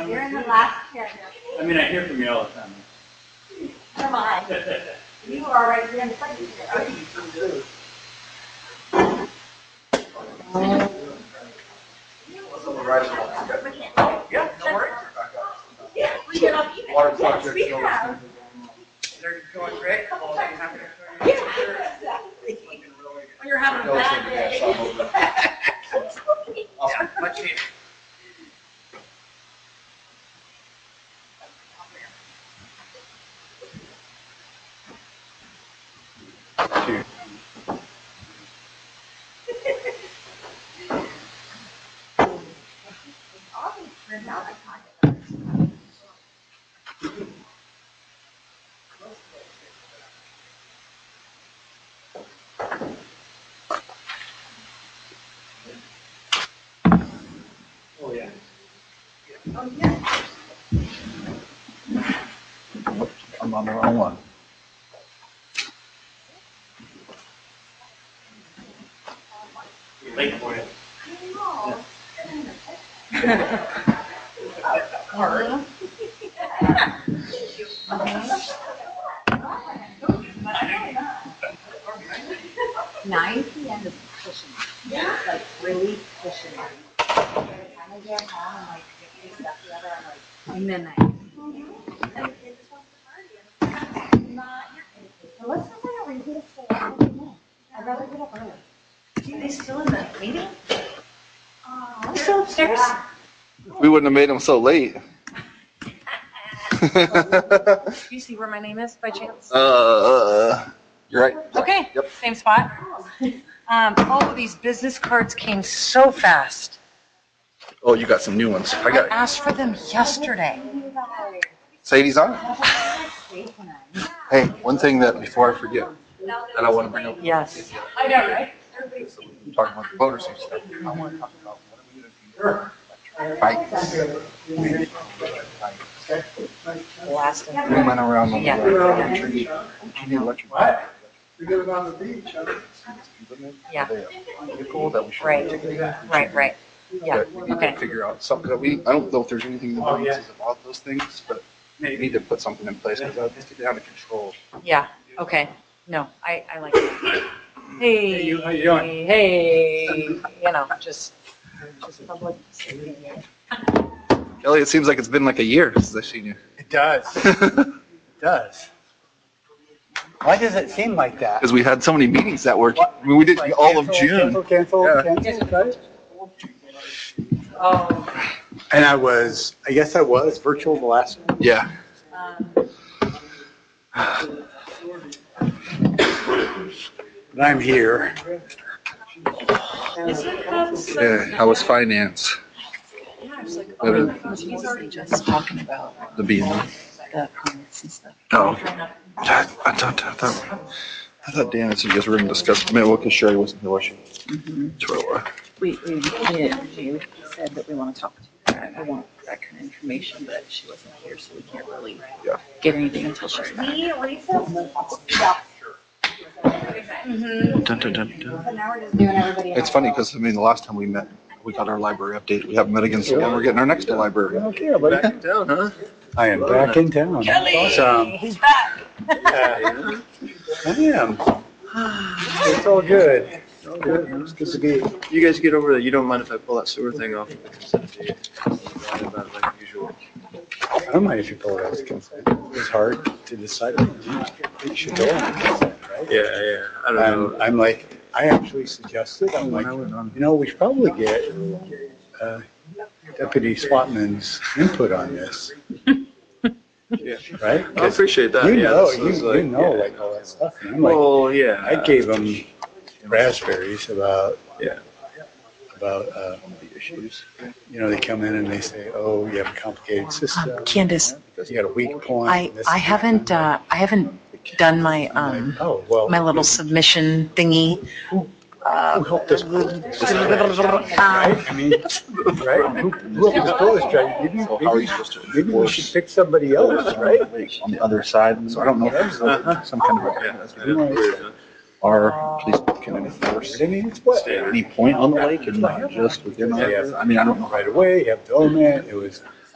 You're in the last chair. I mean, I hear from you all the time. Come on. You are right here in the second chair. Yeah, no worries. Yeah, we get up even. Water Yes, project. we have. They're going great. Yeah, exactly. When you're having a bad day. Yeah, much needed. Oh, yeah. Oh, yeah. I'm on the wrong one. You're late for it. Hard. 9 p.m. is pushing. Yeah. Like really pushing. By the time I get home and like get my stuff together, I'm like midnight. So let's just like a repeat of school. I'd rather get up early. Are they still in the meeting? I'm still upstairs? We wouldn't have made them so late. Do you see where my name is by chance? You're right. Okay, Yep. same spot. All of these business cards came so fast. Oh, you got some new ones. I I got asked for them yesterday. Sadie's on it. Hey, one thing that before I forget that I want to bring up. Yes. I know, right? Talking about the voters and stuff. I want to talk about what are we going to do? Bikes. Last We went around on Yeah. the electric bike. We get it on the beach, huh? Yeah. Vehicle that we should Right. take it. Right. Yeah, But we need okay. to figure out something that I don't know if there's anything in the ordinances about those things, but we need to put something in place because it's getting out of control. Yeah, okay. No, I like it. Hey. Hey, you, how you doing? Hey, you know, just public. Kelly, it seems like it's been like a year since I've seen you. It does. It does. Why does it seem like that? Because we had so many meetings that were, I mean, we did all of June. Cancel, Yeah. right? Oh. And I guess I was virtual the last one. Yeah. But I'm here. Yeah. How was finance? Yeah, I was like, oh, he's already just talking about The B&O. the permits and stuff. Oh. I thought Dan had said you guys were going to discuss, maybe because Sherry wasn't here, was she? That's what it was. We said that we want to talk to her. I want that kind of information, but she wasn't here, so we can't really get anything until she's back. Dun, dun, dun, dun. So now we're just doing everybody. It's funny because, I mean, the last time we met, we got our library update. We haven't met again, so we're getting our next library. Okay, buddy. Back in town, huh? I am back in town. Kelly, Awesome. he's back. Yeah, I am. It's all good. It's all good. It's good to be. You guys get over that. You don't mind if I pull that sewer thing off of the consent agenda about like usual. I don't mind if you pull it out as consent. It's hard to decide. You should go on consent, right? Yeah. I don't know. I'm like, I actually suggested, I'm like, we should probably get Deputy Swatman's input on this, Yeah. right? I appreciate that. You yeah, know, this was you know, yeah. like all that stuff. And I'm like, Well, yeah. I gave them raspberries about Yeah. the issues. They come in and they say, "Oh, you have a complicated system. Candace, You got a weak point." I haven't done my Oh well. my little submission thingy. Who helped us pull this right? I mean, right? Who helped us pull this right? Maybe, So how are you supposed to maybe we should pick somebody else, right? on the other side? So I don't know if there's some kind of Yeah. our police can enforce I mean, it's what? any point on the lake and not just within the, I mean, I don't know. Right away, you have to own it. It was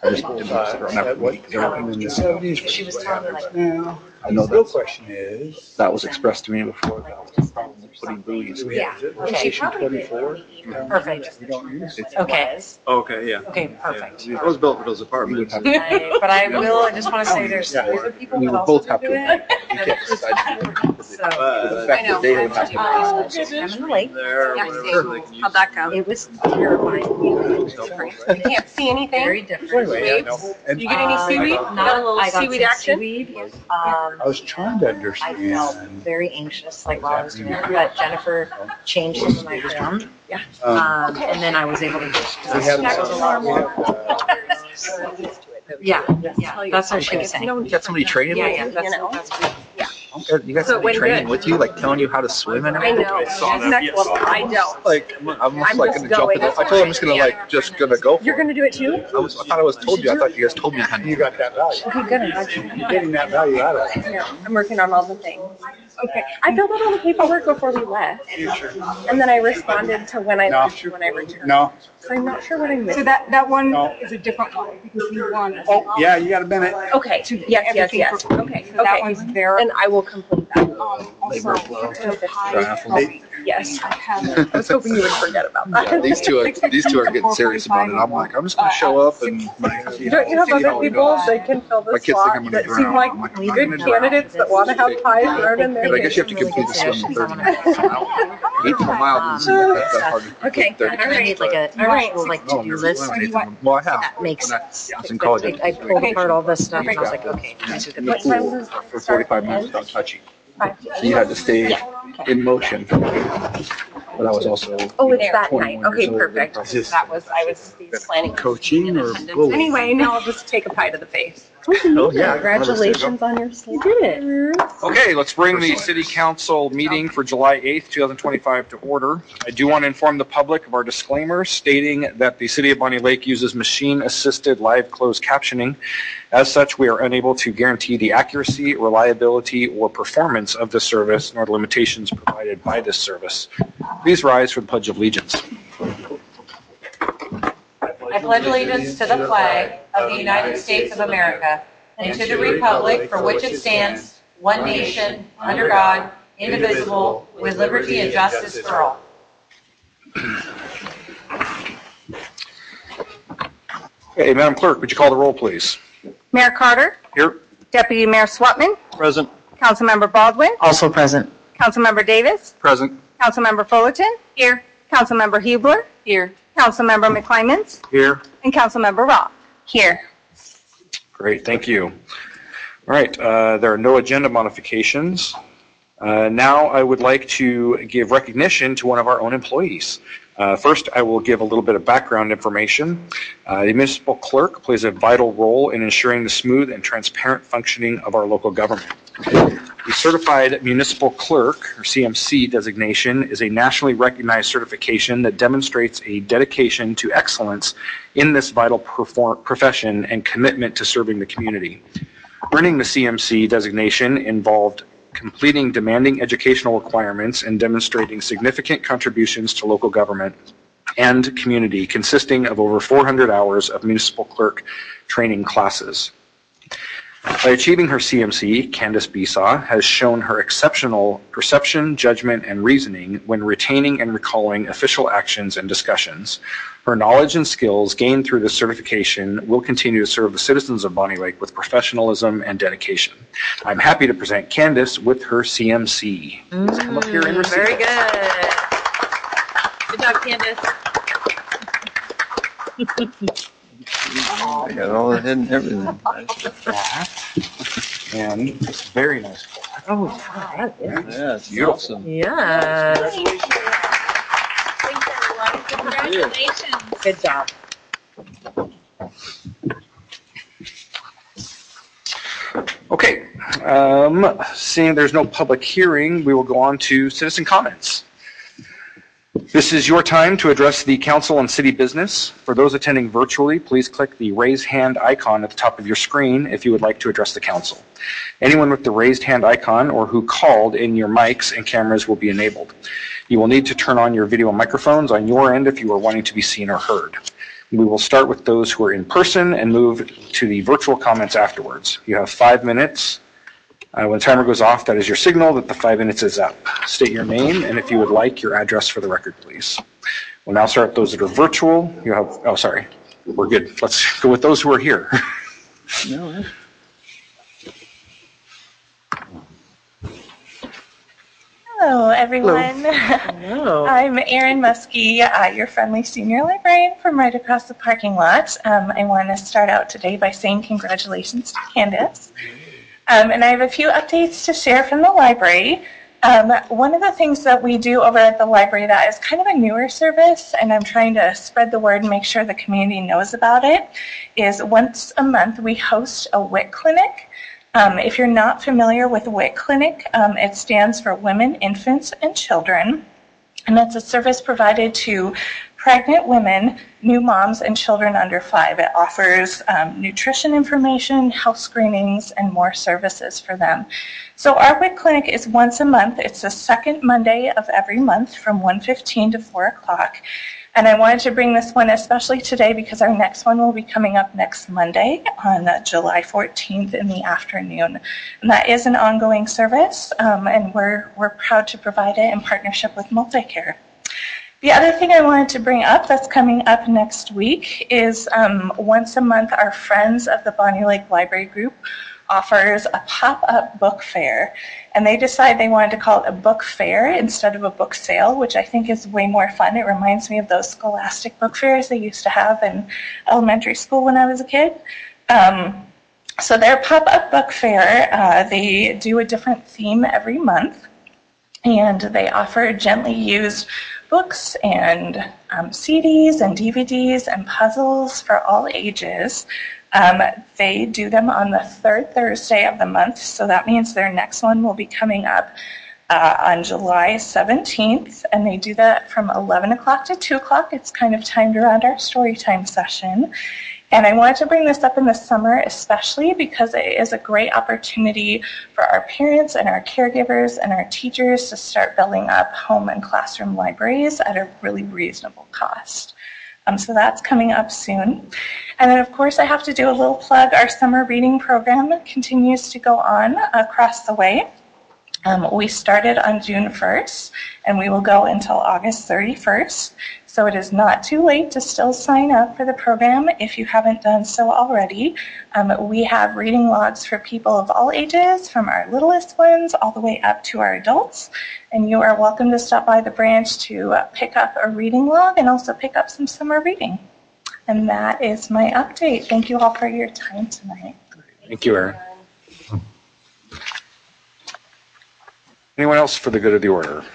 I just didn't sit around that week. She was telling me like, Now, I know the real that's, question is. that was expressed to me before. That was the problem with putting buoys. yeah, okay, Station 24. perfect. We don't use it. Okay, Okay, yeah. okay, perfect. It was built for those We would apartments. have, But I will, I just want to say there's other people we that would also both have do to. it. You can't decide. So, The But fact that they would have to. I'm in the lake. there, Yeah, whatever, they can use. How'd that go? It was terrifying. Can't see anything? Very different. Anyway, yeah, no. And You get any seaweed? Not a little I got seaweed some action. seaweed. I was trying to I felt understand. very anxious, like while I was doing it, but Jennifer changed some of my form. Yeah. And then I was able to just. We had That was a lot more. Yeah, yeah, that's what she was saying. You got somebody training Yeah, with yeah, you? that's good. You got So it somebody went training good. with you, like telling you how to swim and I everything? know. saw that. Next level. I don't. Like, I'm almost I'm like just gonna jump in. going. I told him I'm just gonna like, just gonna go for You're it. gonna do it too? I thought I was told you. I thought you guys told me I had You to. got that value. Okay, good. You're getting that value out of it. Yeah, I'm working on all the things. Okay. I filled out all the paperwork before we left. And then I responded to when I No. left when I returned. No. So I'm not sure what I missed. So that one No. is a different one because we won. Oh, yeah, you got a minute. Okay. Yes, everything yes. for- Okay. So that Okay. one's there. And I will complete that. Also, the pie. Yes. I have I was hoping you would forget about that. Yeah, these two are getting serious about it. I'm like, I'm just gonna show up and you Don't you have see how other it people goes. that can fill My the kids think slot I'm gonna that drown. seem like I'm like, I'm not good gonna drown. candidates that want to have pies thrown in there? But I guess you have to complete the swim in 30 minutes. 8 miles isn't like that hard to complete Okay. 30 I minutes. need like a All right. actual like No, I've to-do never list swum anything. Well, I have. that makes When sense. I was in college. I pulled apart all this stuff and I was like, okay, these are the What pieces. time does it For start 45 and minutes end? without touching. 5 So you had to stay in motion. But I was also. Oh, it's that 21 night. Okay, years old. perfect. Is this That was, I was planning. coaching or bullying? Anyway, now I'll just take a pie to the face. Oh, yeah. Congratulations on your sleep. You did it. Okay, let's bring the city council meeting for July 8th, 2025 to order. I do want to inform the public of our disclaimer stating that the city of Bonnie Lake uses machine-assisted live closed captioning. As such, we are unable to guarantee the accuracy, reliability, or performance of this service, nor the limitations provided by this service. Please rise for the Pledge of Allegiance. I pledge allegiance to the flag of the United States of America and to the republic for which it stands, one nation, under God, indivisible, with liberty and justice for all. Okay, Madam Clerk, would you call the roll, please? Mayor Carter, Here. Deputy Mayor Swatman, Present. Councilmember Baldwin, Also present. Councilmember Davis, Present. Councilmember Fullerton. Here. Councilmember Hubler. Here. Councilmember McClymans. Here. And Councilmember Roth. Here. Great, thank you. All right, there are no agenda modifications. Now I would like to give recognition to one of our own employees. First, I will give a little bit of background information. The municipal clerk plays a vital role in ensuring the smooth and transparent functioning of our local government. The Certified Municipal Clerk, or CMC designation, is a nationally recognized certification that demonstrates a dedication to excellence in this vital profession and commitment to serving the community. Earning the CMC designation involved completing demanding educational requirements and demonstrating significant contributions to local government and community, consisting of over 400 hours of municipal clerk training classes. By achieving her CMC, Candace Besaw has shown her exceptional perception, judgment, and reasoning when retaining and recalling official actions and discussions. Her knowledge and skills gained through this certification will continue to serve the citizens of Bonnie Lake with professionalism and dedication. I'm happy to present Candace with her CMC. Please come up here and receive Very it. good. Good job, Candace. I got all that and everything. And it's very nice. Oh, that is. Yeah, it's Beautiful. awesome. Yeah. Congratulations. Good job. Okay, seeing there's no public hearing, we will go on to citizen comments. This is your time to address the council on city business. For those attending virtually, please click the raise hand icon at the top of your screen if you would like to address the council. Anyone with the raised hand icon or who called in, your mics and cameras will be enabled. You will need to turn on your video and microphones on your end if you are wanting to be seen or heard. We will start with those who are in person and move to the virtual comments afterwards. You have 5 minutes. When the timer goes off, that is your signal that the 5 minutes is up. State your name and if you would like your address for the record, please. We'll now start with those that are virtual. You have, oh, sorry. We're good. Let's go with those who are here. No, Hello, everyone. Hello. I'm Erin Muskie, your friendly senior librarian from right across the parking lot. I want to start out today by saying congratulations to Candace. And I have a few updates to share from the library. One of the things that we do over at the library that is kind of a newer service, and I'm trying to spread the word and make sure the community knows about it, is once a month we host a WIC clinic. If you're not familiar with WIC clinic, it stands for Women, Infants, and Children. And that's a service provided to pregnant women, new moms, and children under 5. It offers nutrition information, health screenings, and more services for them. So our WIC clinic is once a month. It's the second Monday of every month from 1:15 to 4 o'clock. And I wanted to bring this one especially today because our next one will be coming up next Monday on July 14th in the afternoon. And that is an ongoing service, and we're proud to provide it in partnership with MultiCare. The other thing I wanted to bring up that's coming up next week is once a month our Friends of the Bonnie Lake Library Group offers a pop-up book fair, and they decide they wanted to call it a book fair instead of a book sale, which I think is way more fun. It reminds me of those scholastic book fairs they used to have in elementary school when I was a kid. So their pop-up book fair, they do a different theme every month, and they offer gently used books and CDs and DVDs and puzzles for all ages. They do them on the third Thursday of the month, so that means their next one will be coming up on July 17th, and they do that from 11 o'clock to 2 o'clock. It's kind of timed around our story time session. And I wanted to bring this up in the summer especially because it is a great opportunity for our parents and our caregivers and our teachers to start building up home and classroom libraries at a really reasonable cost. So that's coming up soon. And then, of course, I have to do a little plug. Our summer reading program continues to go on across the way. We started on June 1st, and we will go until August 31st. So it is not too late to still sign up for the program if you haven't done so already. We have reading logs for people of all ages, from our littlest ones all the way up to our adults. And you are welcome to stop by the branch to pick up a reading log and also pick up some summer reading. And that is my update. Thank you all for your time tonight. Thank you, Erin. Anyone else for the good of the order?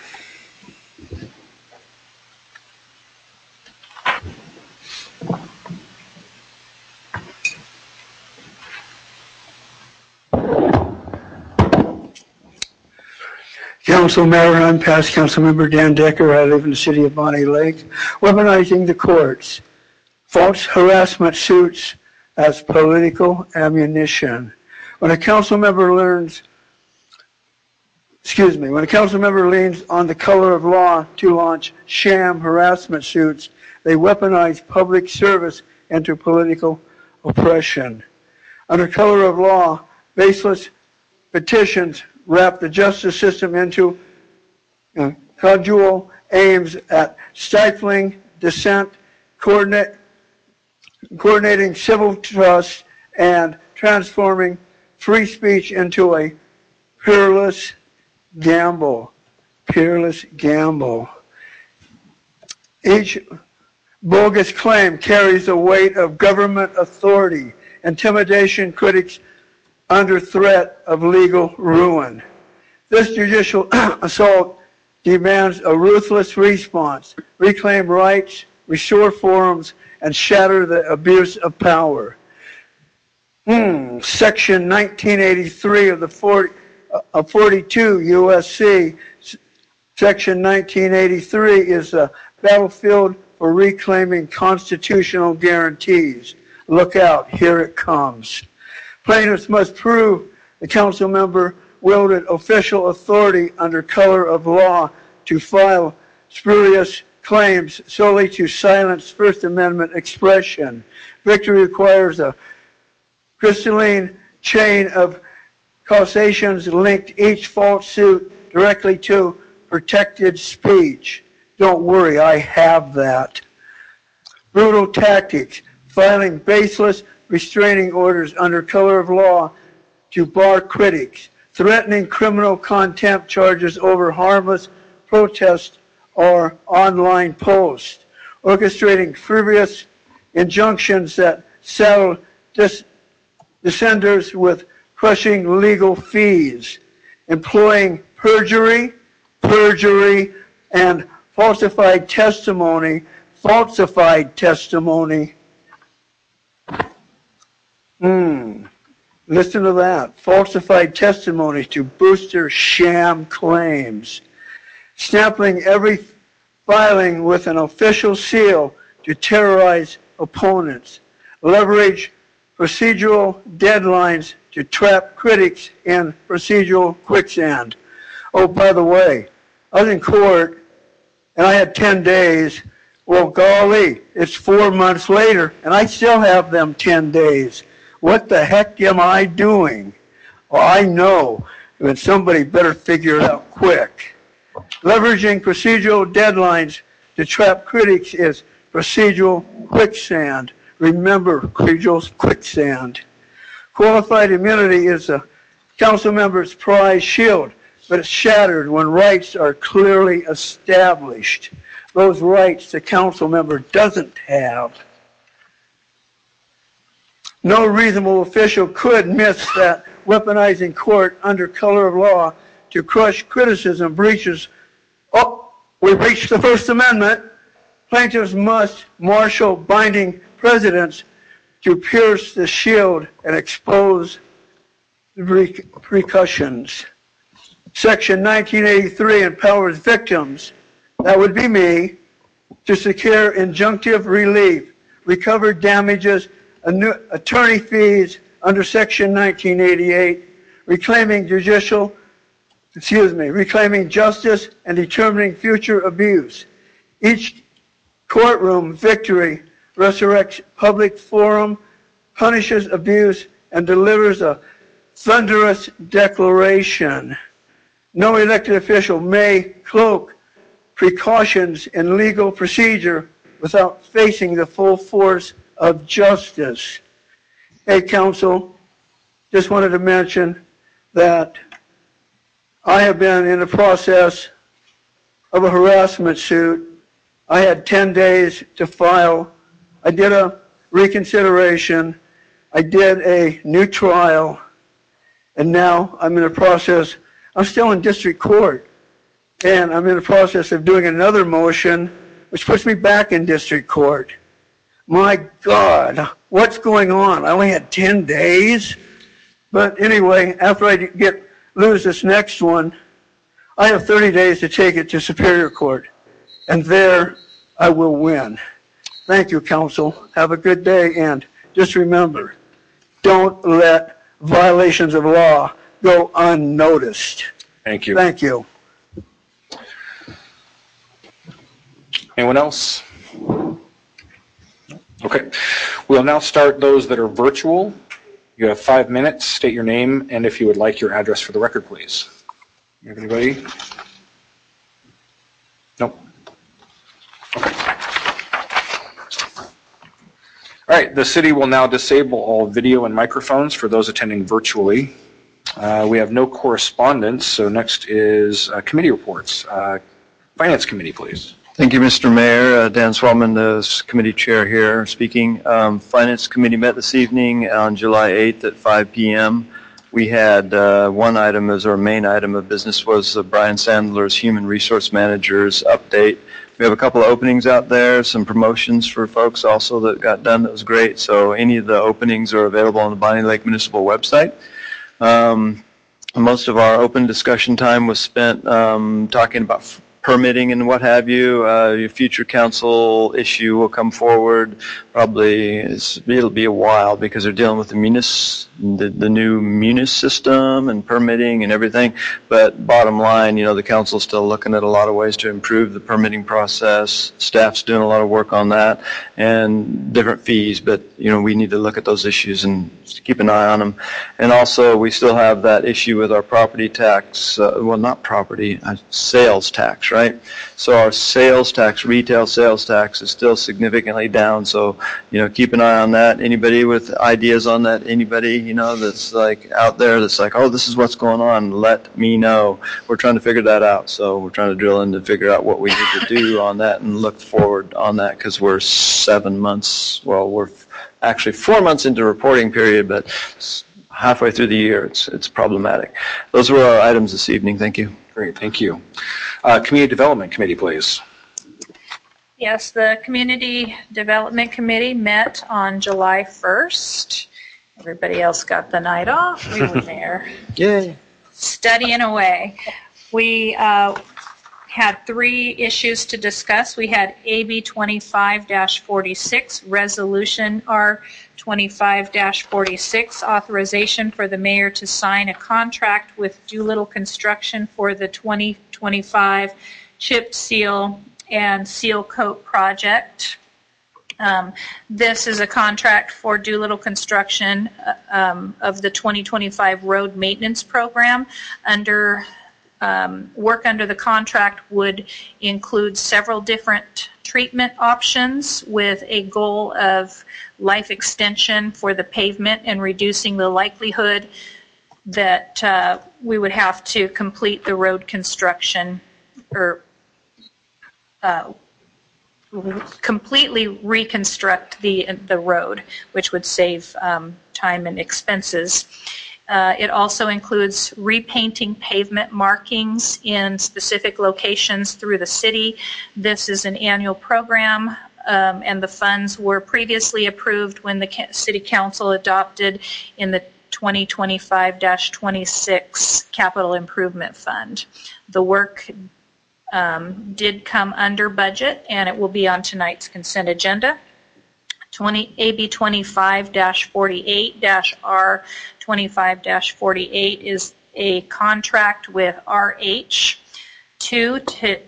Council Member, I'm past Councilmember Dan Decker. I live in the city of Bonnie Lake. Weaponizing the courts. False harassment suits as political ammunition. When a council member leans on the color of law to launch sham harassment suits, they weaponize public service into political oppression. Under color of law, baseless petitions wrap the justice system into casual aims at stifling dissent, coordinating civil trust, and transforming free speech into a peerless gamble. Peerless gamble. Each bogus claim carries the weight of government authority. Intimidation critics under threat of legal ruin. This judicial assault demands a ruthless response, reclaim rights, restore forums, and shatter the abuse of power. Section 1983 of the 42 USC, Section 1983 is a battlefield for reclaiming constitutional guarantees. Look out, here it comes. Plaintiffs must prove the council member wielded official authority under color of law to file spurious claims solely to silence First Amendment expression. Victory requires a crystalline chain of causations linked each false suit directly to protected speech. Don't worry, I have that. Brutal tactics, filing baseless restraining orders under color of law to bar critics, threatening criminal contempt charges over harmless protests or online posts, orchestrating frivolous injunctions that saddle dissenters with crushing legal fees, employing perjury, and falsified testimony. Listen to that. Falsified testimony to boost their sham claims. Stamping every filing with an official seal to terrorize opponents. Leverage procedural deadlines to trap critics in procedural quicksand. Oh, by the way, I was in court and I had 10 days. Well, golly, it's 4 months later and I still have them 10 days. What the heck am I doing? Well, I know, but somebody better figure it out quick. Leveraging procedural deadlines to trap critics is procedural quicksand. Remember, procedural quicksand. Qualified immunity is a council member's prize shield, but it's shattered when rights are clearly established. Those rights the council member doesn't have. No reasonable official could miss that weaponizing court under color of law to crush criticism breaches. Oh, we reached the First Amendment. Plaintiffs must marshal binding precedents to pierce the shield and expose the repercussions. Section 1983 empowers victims, that would be me, to secure injunctive relief, recover damages, attorney fees under Section 1988, reclaiming justice and determining future abuse. Each courtroom victory resurrects public forum, punishes abuse, and delivers a thunderous declaration. No elected official may cloak precautions in legal procedure without facing the full force of justice. Hey, counsel, just wanted to mention that I have been in the process of a harassment suit. I had 10 days to file. I did a reconsideration. I did a new trial. And now I'm in the process. I'm still in district court. And I'm in the process of doing another motion, which puts me back in district court. My God, what's going on? I only had 10 days. But anyway, after I lose this next one, I have 30 days to take it to Superior Court. And there I will win. Thank you, counsel. Have a good day. And just remember, don't let violations of law go unnoticed. Thank you. Thank you. Anyone else? Okay. We'll now start those that are virtual. You have 5 minutes. State your name and if you would like your address for the record, please. You have anybody? Nope. Okay. All right. The city will now disable all video and microphones for those attending virtually. We have no correspondence, so next is committee reports. Finance Committee, please. Thank you, Mr. Mayor. Dan Swellman, the committee chair here speaking. Finance Committee met this evening on July 8th at 5 p.m. We had one item as our main item of business was Brian Sandler's Human Resource Manager's update. We have a couple of openings out there, some promotions for folks also that got done that was great. So any of the openings are available on the Bonnie Lake Municipal website. Most of our open discussion time was spent talking about permitting and what have you. Your future council issue will come forward. Probably it'll be a while because they're dealing with the new munis system and permitting and everything. But bottom line, the council's still looking at a lot of ways to improve the permitting process. Staff's doing a lot of work on that and different fees. But we need to look at those issues and keep an eye on them. And also, we still have that issue with our property tax. Not property, sales tax, right? So our sales tax, retail sales tax, is still significantly down. So keep an eye on that. Anybody with ideas on that? Anybody that's like out there that's like, oh, this is what's going on, let me know. We're trying to figure that out. So we're trying to drill in to figure out what we need to do on that and look forward on that, because we're 7 months, we're actually 4 months into reporting period, but halfway through the year, it's problematic. Those were our items this evening. Thank you. Great, thank you. Community Development Committee, please. Yes, the Community Development Committee met on July 1st. Everybody else got the night off. We were there. Yay. Studying away. We had 3 issues to discuss. We had AB 25-46, Resolution R 25-46, authorization for the mayor to sign a contract with Doolittle Construction for the 2025 chip seal and seal coat project. This is a contract for Doolittle Construction of the 2025 road maintenance program. Work under the contract would include several different treatment options with a goal of life extension for the pavement and reducing the likelihood that we would have to complete the road construction or completely reconstruct the road, which would save time and expenses. It also includes repainting pavement markings in specific locations through the city. This is an annual program, and the funds were previously approved when the City Council adopted in the 2025-26 Capital Improvement Fund. The work did come under budget, and it will be on tonight's consent agenda. AB 25-48-R 25-48 is a contract with RH to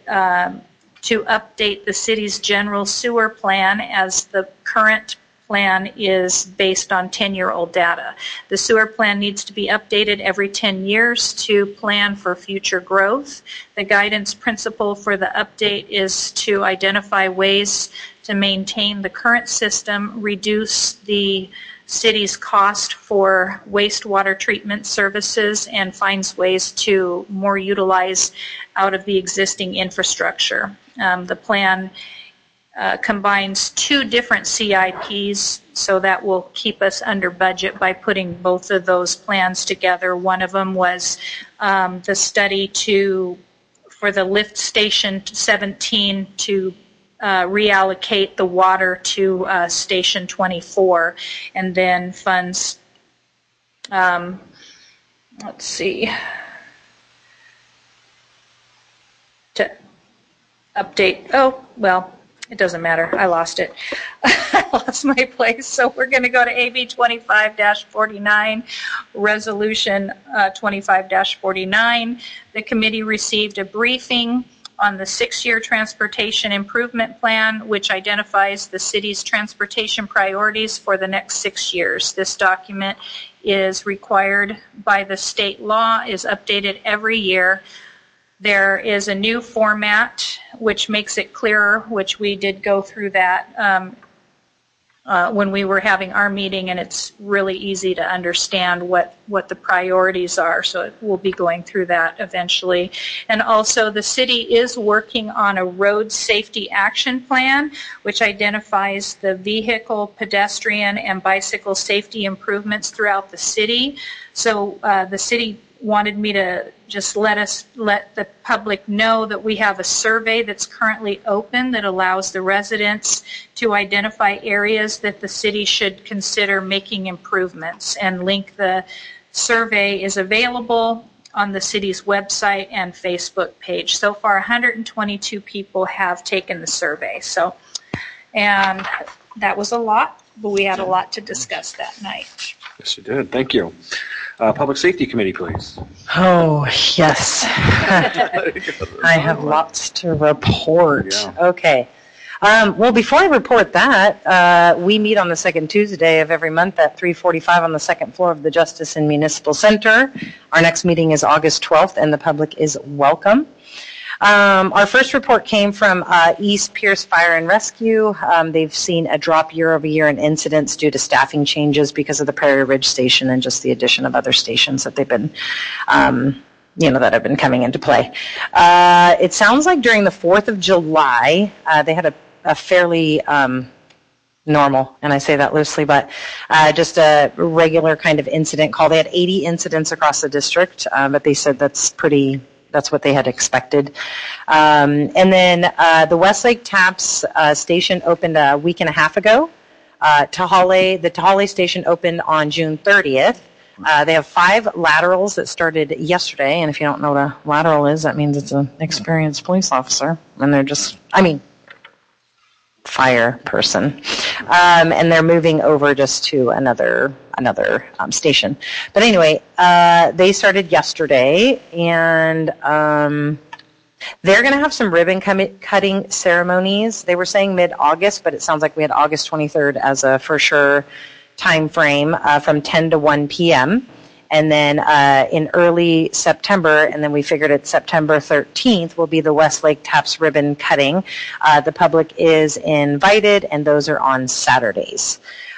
update the city's general sewer plan, as the current plan is based on 10-year-old data. The sewer plan needs to be updated every 10 years to plan for future growth. The guidance principle for the update is to identify ways to maintain the current system, reduce the city's cost for wastewater treatment services, and finds ways to more utilize out of the existing infrastructure. The plan combines 2 different CIPs, so that will keep us under budget by putting both of those plans together. One of them was the study for the lift station 17 to reallocate the water to Station 24, and then funds, to update, it doesn't matter. I lost it. I lost my place. So we're going to go to AB 25-49, Resolution 25-49. The committee received a briefing on the 6-year transportation improvement plan, which identifies the city's transportation priorities for the next 6 years. This document is required by the state law, is updated every year. There is a new format which makes it clearer, which we did go through that when we were having our meeting, and it's really easy to understand what the priorities are, so we'll be going through that eventually. And also the city is working on a road safety action plan, which identifies the vehicle, pedestrian, and bicycle safety improvements throughout the city. So the city wanted me to just let the public know that we have a survey that's currently open that allows the residents to identify areas that the city should consider making improvements, and the survey is available on the city's website and Facebook page. So far, 122 people have taken the survey. So, and that was a lot, but we had a lot to discuss that night. Yes, you did. Thank you. Public Safety Committee, please. Oh, yes. I have lots to report. Yeah. Okay. Well, before I report that, we meet on the second Tuesday of every month at 3:45 on the second floor of the Justice and Municipal Center. Our next meeting is August 12th, and the public is welcome. Our first report came from East Pierce Fire and Rescue. They've seen a drop year over year in incidents due to staffing changes because of the Prairie Ridge Station and just the addition of other stations that they've been that have been coming into play. It sounds like during the 4th of July, they had a fairly normal, and I say that loosely, but just a regular kind of incident call. They had 80 incidents across the district, but they said that's what they had expected. And then the Westlake Taps station opened a week and a half ago. The Tahale station opened on June 30th. They have 5 laterals that started yesterday, and if you don't know what a lateral is, that means it's an experienced police officer, and they're just, fire person. And they're moving over just to another station. But anyway, they started yesterday, and they're going to have some ribbon cutting ceremonies. They were saying mid-August, but it sounds like we had August 23rd as a for sure time frame from 10 to 1 p.m. And then in early September, and then we figured it's September 13th, will be the Westlake Taps ribbon cutting. The public is invited, and those are on Saturdays.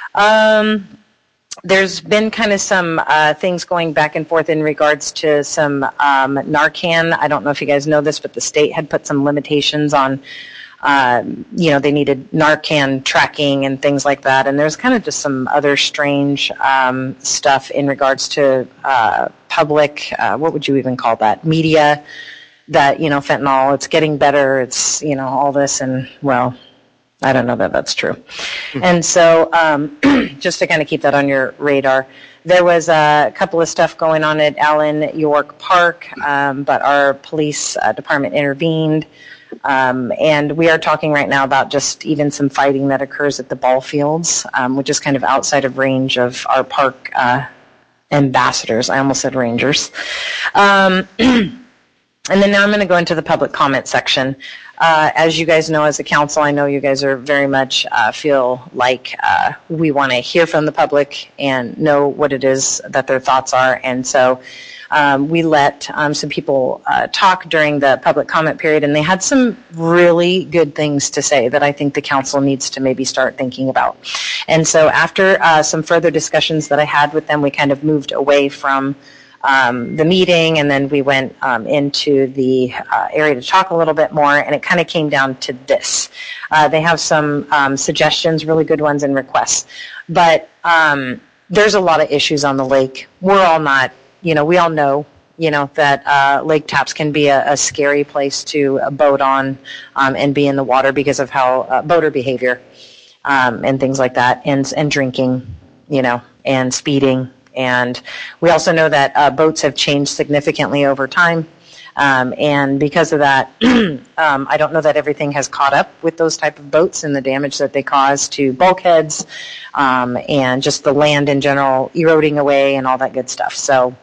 There's been kind of some things going back and forth in regards to some Narcan. I don't know if you guys know this, but the state had put some limitations on they needed Narcan tracking and things like that. And there's kind of just some other strange stuff in regards to public, what would you even call that, media, that, fentanyl, it's getting better, it's, all this, and, well, I don't know that that's true. And so just to kind of keep that on your radar, there was a couple of stuff going on at Allen York Park, but our police department intervened. And we are talking right now about just even some fighting that occurs at the ball fields, which is kind of outside of range of our park ambassadors. I almost said rangers. And then now I'm going to go into the public comment section. As you guys know, as a council, I know you guys are very much feel like we want to hear from the public and know what it is that their thoughts are. And so we let some people talk during the public comment period, and they had some really good things to say that I think the council needs to maybe start thinking about. And so after some further discussions that I had with them, we kind of moved away from the meeting, and then we went into the area to talk a little bit more, and it kind of came down to this. They have some suggestions, really good ones, and requests. But there's a lot of issues on the lake. We're all not, we all know, that Lake Taps can be a scary place to boat on and be in the water because of how boater behavior and things like that, and drinking, and speeding. And we also know that boats have changed significantly over time. And because of that, I don't know that everything has caught up with those type of boats and the damage that they cause to bulkheads and just the land in general eroding away and all that good stuff. So,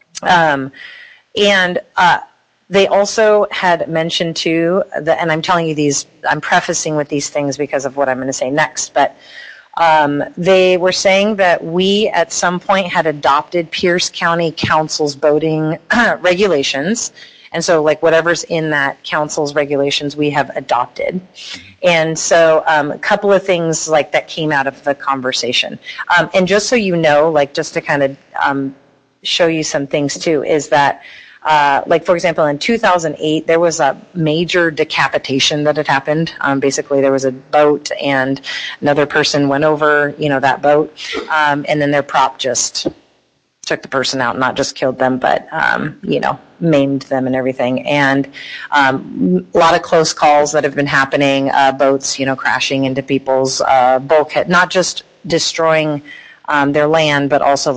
they also had mentioned too, and I'm telling you these, I'm prefacing with these things because of what I'm going to say next, but they were saying that we at some point had adopted Pierce County Council's boating regulations. And so like whatever's in that council's regulations, we have adopted. And so a couple of things like that came out of the conversation. And just so you know, like just to kind of show you some things too, is that like, for example, in 2008, there was a major decapitation that had happened. Basically, there was a boat and another person went over, that boat. And then their prop just took the person out, not just killed them, but, maimed them and everything. And a lot of close calls that have been happening, boats, crashing into people's bulkhead, not just destroying their land, but also like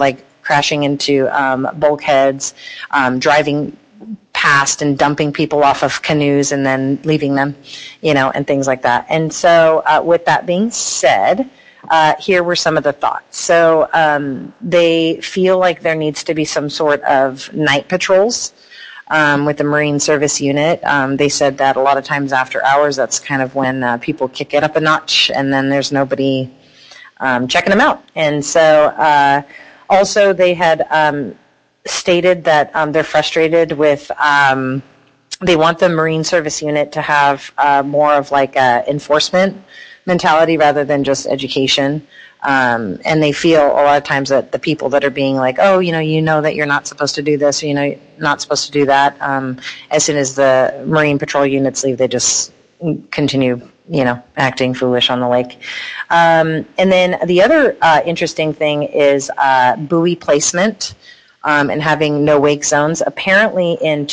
crashing into bulkheads, driving past and dumping people off of canoes and then leaving them, and things like that. And so with that being said, here were some of the thoughts. So they feel like there needs to be some sort of night patrols with the Marine Service Unit. They said that a lot of times after hours, that's kind of when people kick it up a notch, and then there's nobody checking them out. And so also they had stated that they're frustrated with, they want the Marine Service Unit to have more of like a enforcement mentality rather than just education. And they feel a lot of times that the people that are being like, oh, you know that you're not supposed to do this, or, you're not supposed to do that. As soon as the Marine Patrol units leave, they just continue, acting foolish on the lake. And then the other interesting thing is buoy placement and having no wake zones. Apparently in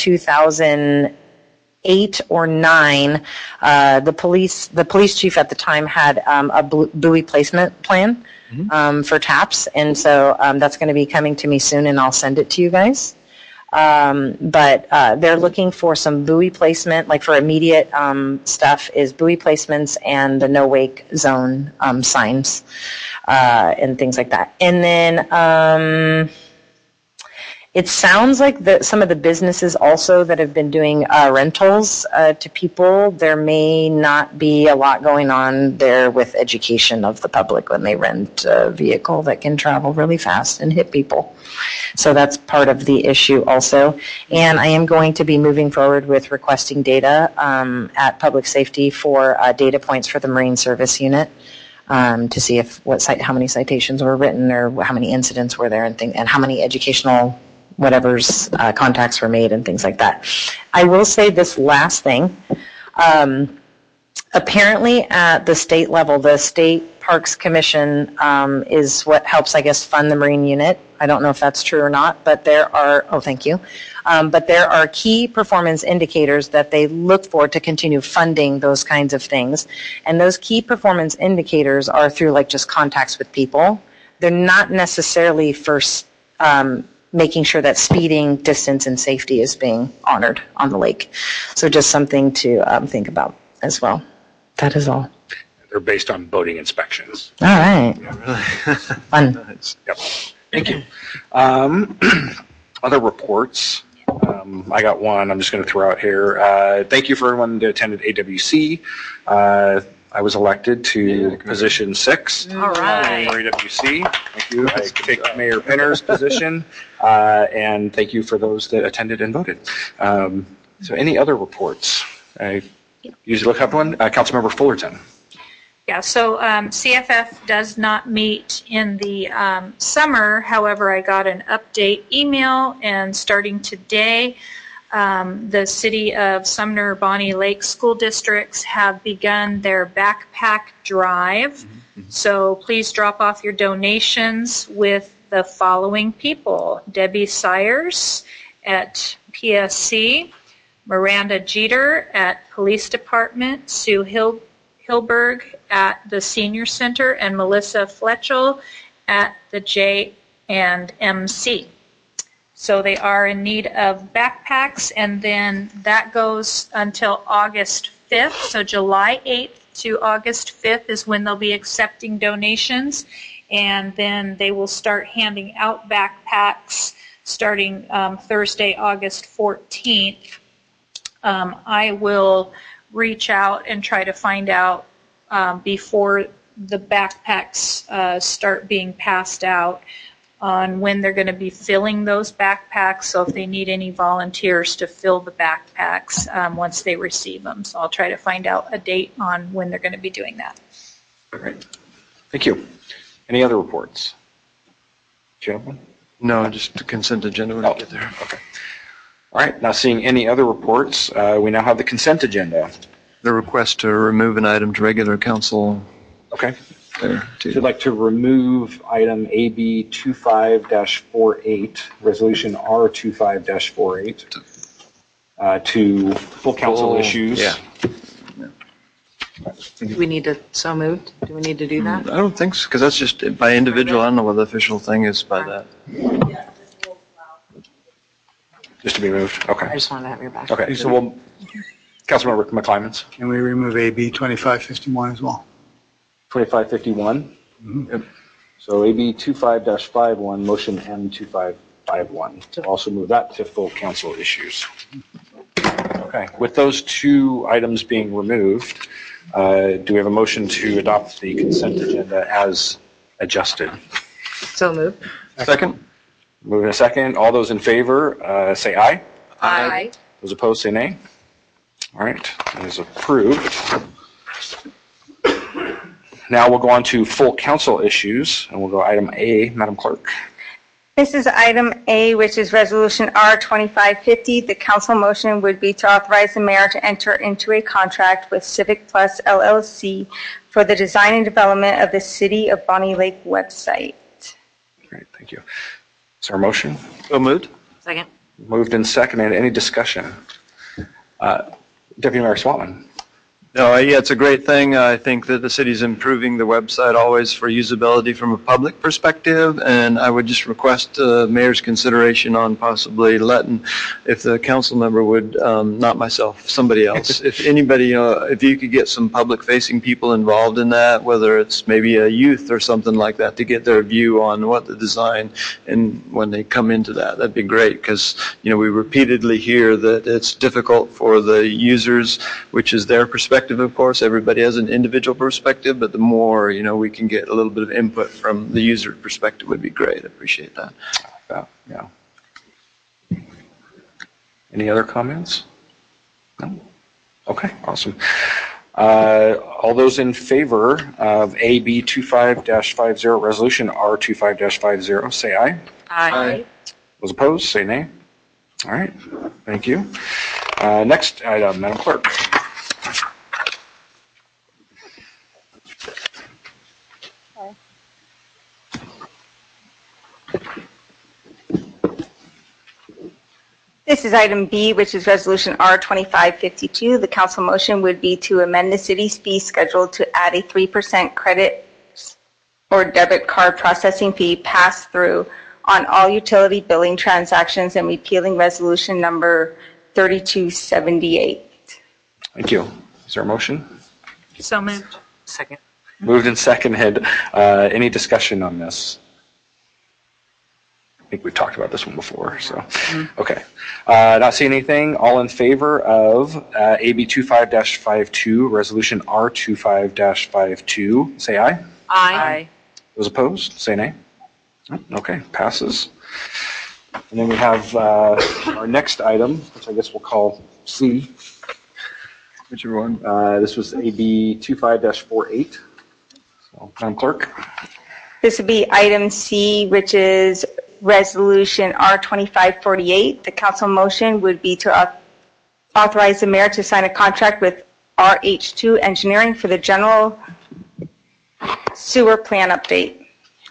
2008 or 9, the police chief at the time had a buoy placement plan for TAPS, and so that's going to be coming to me soon, and I'll send it to you guys. But they're looking for some buoy placement, like for immediate stuff is buoy placements and the no wake zone signs and things like that. And then it sounds like some of the businesses also that have been doing rentals to people, there may not be a lot going on there with education of the public when they rent a vehicle that can travel really fast and hit people. So that's part of the issue also. And I am going to be moving forward with requesting data at Public Safety for data points for the Marine Service Unit. To see how many citations were written or how many incidents were there and how many educational whatever's contacts were made and things like that. I will say this last thing. Apparently at the state level, the State Parks Commission is what helps, I guess, fund the Marine Unit. I don't know if that's true or not, but there are, thank you. But there are key performance indicators that they look for to continue funding those kinds of things. And those key performance indicators are through like just contacts with people. They're not necessarily for making sure that speeding, distance, and safety is being honored on the lake. So just something to think about as well. That is all. They're based on boating inspections. All right. Fun. Yep. Thank you. Other reports. I got one I'm just going to throw out here. Thank you for everyone that attended AWC. I was elected to position 6. All right. For AWC. Thank you. I take Mayor Pinner's position, and thank you for those that attended and voted. So any other reports? I usually look up one. Councilmember Fullerton. Yeah, so CFF does not meet in the summer. However, I got an update email, and starting today, the City of Sumner Bonnie Lake school districts have begun their backpack drive. So please drop off your donations with the following people: Debbie Sires at PSC, Miranda Jeter at Police Department, Sue Hilberg at the Senior Center, and Melissa Fletchel at the J&MC. So they are in need of backpacks, and then that goes until August 5th. So July 8th to August 5th is when they'll be accepting donations, and then they will start handing out backpacks starting Thursday, August 14th. I will reach out and try to find out before the backpacks start being passed out on when they're going to be filling those backpacks, so if they need any volunteers to fill the backpacks once they receive them. So I'll try to find out a date on when they're going to be doing that. All right. Thank you. Any other reports? Do you have one? No, just the consent agenda when I get there. Okay. All right. Now seeing any other reports, we now have the consent agenda. The request to remove an item to regular council. Okay. There, I'd like to remove item AB 25-48, resolution R25-48, to full council issues. Yeah. Do we need to, so moved? Do we need to do that? I don't think so, because that's just by individual. I don't know what the official thing is by that. Just to be moved? Okay. I just wanted to have your back. Okay, so we'll, Councilmember McClymans. Can we remove AB 2551 as well? 2551. Mhm. So AB 25-51, motion M2551. Also move that to full council issues. Okay, with those two items being removed, do we have a motion to adopt the consent agenda as adjusted? So moved. Second? Move in a second. All those in favor, say aye. Aye. Those opposed, say nay. All right, that is approved. Now we'll go on to full council issues, and we'll go item A, Madam Clerk. This is item A, which is Resolution R2550. The council motion would be to authorize the mayor to enter into a contract with Civic Plus LLC for the design and development of the City of Bonnie Lake website. Great, thank you. Is there a motion? So moved. Second. Moved and seconded. Any discussion? Deputy Mayor Swatman. No, yeah, it's a great thing. I think that the city's improving the website always for usability from a public perspective, and I would just request mayor's consideration on possibly letting, if the council member would, not myself, somebody else, if anybody, if you could get some public-facing people involved in that, whether it's maybe a youth or something like that, to get their view on what the design, and when they come into that, that'd be great, because, we repeatedly hear that it's difficult for the users, which is their perspective. Of course, everybody has an individual perspective, but the more, we can get a little bit of input from the user perspective would be great. I appreciate that. Yeah. Any other comments? No? Okay, awesome. All those in favor of AB 25-50, resolution R25-50, say aye. Aye. Those opposed, say nay. All right, thank you. Next item, Madam Clerk. This is item B, which is Resolution R2552. The council motion would be to amend the city's fee schedule to add a 3% credit or debit card processing fee pass-through on all utility billing transactions and repealing Resolution number 3278. Thank you. Is there a motion? So moved. Second. Moved and seconded. Any discussion on this? I think we've talked about this one before, so. Okay. Not seeing anything. All in favor of AB 25-52, resolution R25-52, say aye. Aye. Those opposed, say nay. Okay, passes. And then we have our next item, which I guess we'll call C. Whichever one. This was AB 25-48. So, Madam Clerk. This would be item C, which is Resolution R2548. The council motion would be to authorize the mayor to sign a contract with RH2 Engineering for the general sewer plan update.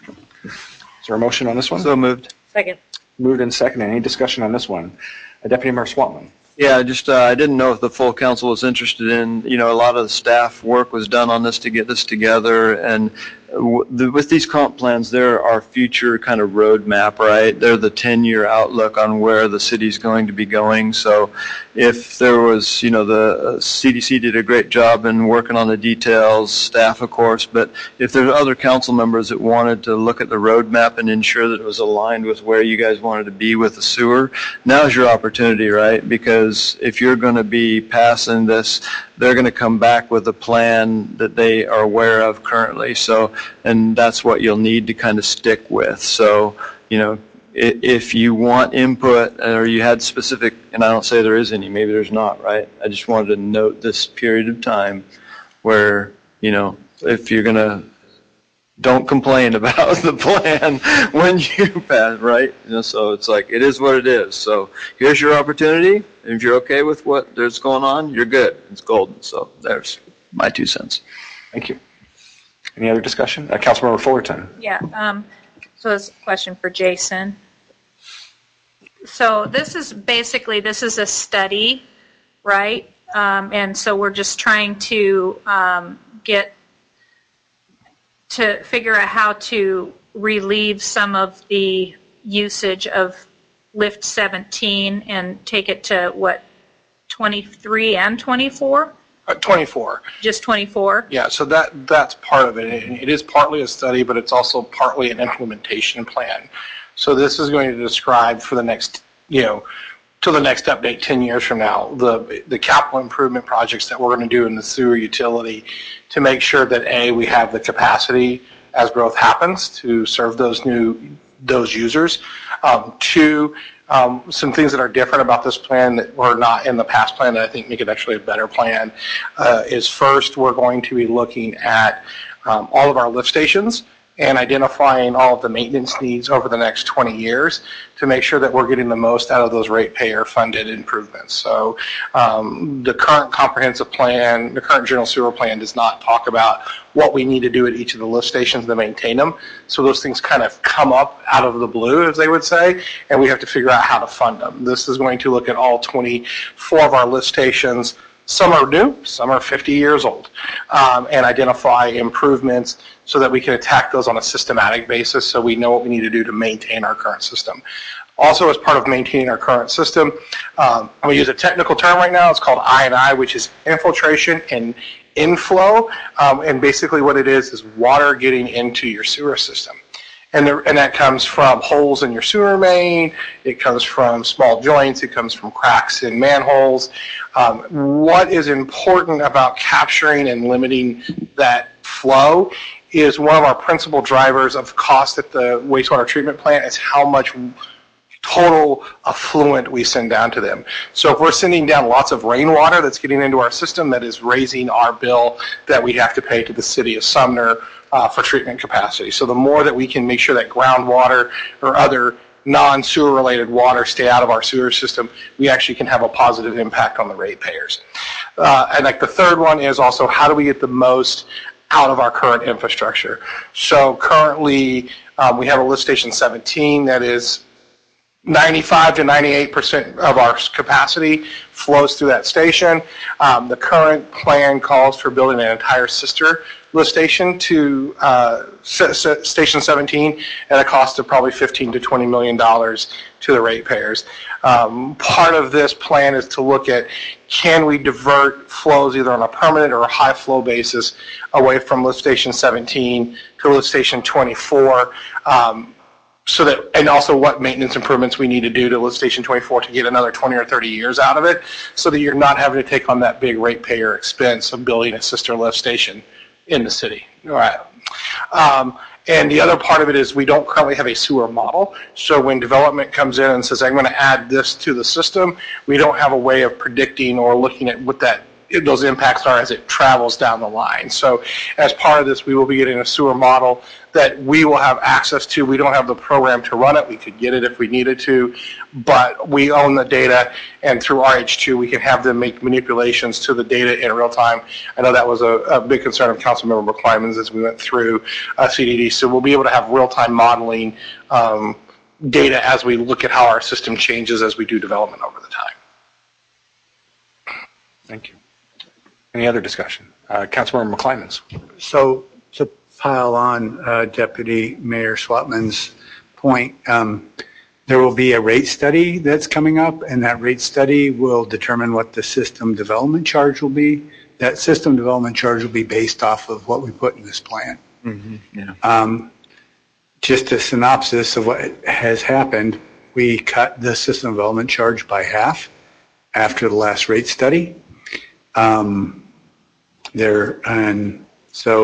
Is there a motion on this one? So moved. Second. Moved and seconded. Any discussion on this one? Deputy Mayor Swatman. Yeah, I didn't know if the full council was interested in, a lot of the staff work was done on this to get this together, and with these comp plans, they're our future kind of roadmap, right? They're the 10-year outlook on where the city's going to be going. So if there was, the CDC did a great job in working on the details, staff, of course, but if there's other council members that wanted to look at the roadmap and ensure that it was aligned with where you guys wanted to be with the sewer, now's your opportunity, right? Because if you're going to be passing this, they're going to come back with a plan that they are aware of currently. So, and that's what you'll need to kind of stick with. So, if you want input or you had specific, and I don't say there is any, maybe there's not, right? I just wanted to note this period of time where, if you're going to, don't complain about the plan when you pass, right? So it's like, it is what it is. So here's your opportunity. And if you're okay with what there's going on, you're good. It's golden. So there's my 2 cents. Thank you. Any other discussion? Councilmember Fullerton. Yeah. So this is a question for Jason. So this is a study, right? And so we're just trying to figure out how to relieve some of the usage of Lift 17 and take it to, what, 23 and 24? 24. Just 24? Yeah, so that's part of it. It is partly a study, but it's also partly an implementation plan. So this is going to describe for the next, till the next update 10 years from now, the capital improvement projects that we're going to do in the sewer utility to make sure that, A, we have the capacity as growth happens to serve those users. Two, some things that are different about this plan that were not in the past plan that I think make it actually a better plan is first, we're going to be looking at all of our lift stations and identifying all of the maintenance needs over the next 20 years to make sure that we're getting the most out of those ratepayer-funded improvements. So the current comprehensive plan, the current general sewer plan does not talk about what we need to do at each of the lift stations to maintain them. So those things kind of come up out of the blue, as they would say, and we have to figure out how to fund them. This is going to look at all 24 of our lift stations. Some are new, some are 50 years old, and identify improvements so that we can attack those on a systematic basis so we know what we need to do to maintain our current system. Also, as part of maintaining our current system, I'm going to use a technical term right now. It's called I&I, which is infiltration and inflow, and basically what it is water getting into your sewer system. And that comes from holes in your sewer main, it comes from small joints, it comes from cracks in manholes. What is important about capturing and limiting that flow is one of our principal drivers of cost at the wastewater treatment plant is how much total affluent we send down to them. So if we're sending down lots of rainwater that's getting into our system, that is raising our bill that we have to pay to the city of Sumner for treatment capacity. So the more that we can make sure that groundwater or other non-sewer related water stay out of our sewer system, we actually can have a positive impact on the ratepayers. And like the third one is also how do we get the most out of our current infrastructure. So currently we have a lift station 17 that is 95 to 98% of our capacity flows through that station. The current plan calls for building an entire sister lift station to Station 17 at a cost of probably $15 to $20 million to the ratepayers. Part of this plan is to look at can we divert flows either on a permanent or a high flow basis away from lift station 17 to lift station 24. So that, and also what maintenance improvements we need to do to lift station 24 to get another 20 or 30 years out of it, so that you're not having to take on that big ratepayer expense of building a sister lift station in the city. All right. And the other part of it is we don't currently have a sewer model. So when development comes in and says, I'm going to add this to the system, we don't have a way of predicting or looking at what those impacts are as it travels down the line. So as part of this, we will be getting a sewer model that we will have access to. We don't have the program to run it. We could get it if we needed to, but we own the data, and through RH2, we can have them make manipulations to the data in real time. I know that was a big concern of Councilmember McClymonds as we went through CDD. So we'll be able to have real-time modeling data as we look at how our system changes as we do development over the time. Thank you. Any other discussion? Councilmember McClymonds. So to pile on Deputy Mayor Swatman's point, there will be a rate study that's coming up, and that rate study will determine what the system development charge will be. That system development charge will be based off of what we put in this plan. Mm-hmm. Yeah. Just a synopsis of what has happened, we cut the system development charge by half after the last rate study. And so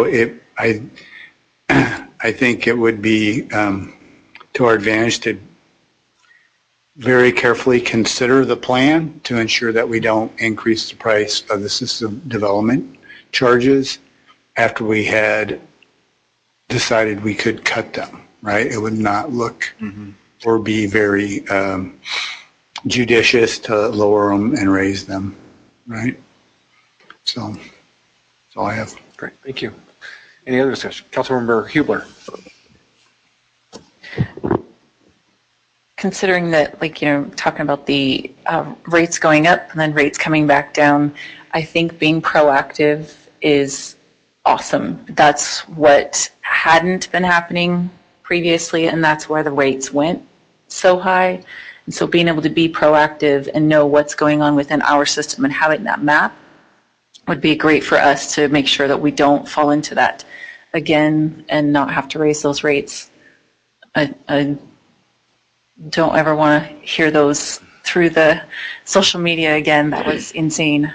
I think it would be to our advantage to very carefully consider the plan to ensure that we don't increase the price of the system development charges after we had decided we could cut them, right? It would not look or be very judicious to lower them and raise them, right? So that's all I have. Great, thank you. Any other discussion? Councilmember Hubler. considering that, like, talking about the rates going up and then rates coming back down, I think being proactive is awesome. That's what hadn't been happening previously, and that's where the rates went so high. And so being able to be proactive and know what's going on within our system and having that map would be great for us to make sure that we don't fall into that again and not have to raise those rates. I don't ever want to hear those through the social media again. That was insane.